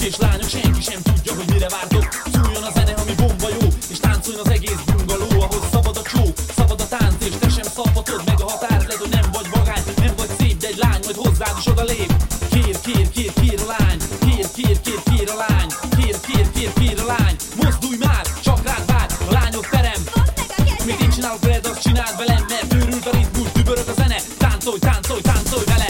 és lányok, senki sem tudja, hogy mire vártok. Szújjon a zene, ami bomba jó, és táncoljon az egész bungaló, ahol szabad a csó, szabad a tánc, és te sem szabhatod meg a határt. Lehet, hogy nem vagy vagány, nem vagy szép, de egy lány majd hozzád is odalép. Kér, kér, kér, kér a lány, kér, kér, kér, kér a lány, kér, kér, kér, kér a lány. Mozdulj már, csak rád vár, a lányok terem. Még én csinálok veled, azt csináld velem, mert őrült a ritmus, dübörög a zene. Táncolj, táncolj, táncolj vele.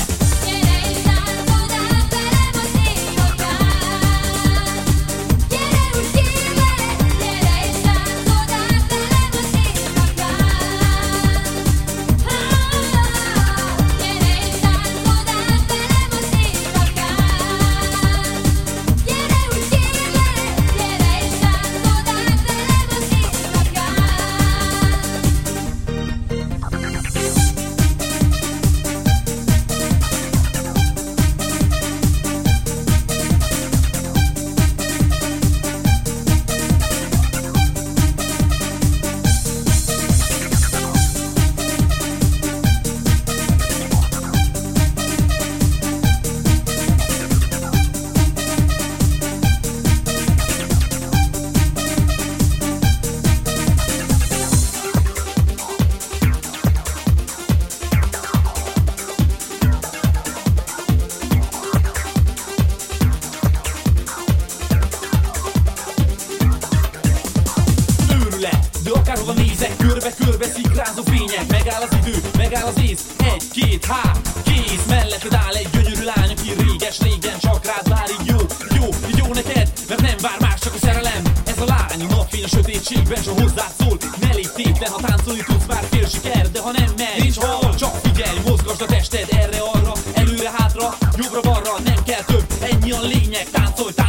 De akárhova nézek, körbe-körbe szikrázó fények. Megáll az idő, megáll az ész. Egy, két, kész. Melletted áll egy gyönyörű lány, aki réges-régen csak rád várik. Jó, jó, jó neked, mert nem vár más, csak a szerelem. Ez a lány, napfény a sötétségben, s hozzád szól. Ne légy tétlen, ha táncolni tudsz, már fél siker. De ha nem megy, nincs hol, csak figyelj, mozgasd a tested erre-arra, előre-hátra, jobbra-balra. Nem kell több, ennyi a lényeg, táncolj, táncolj.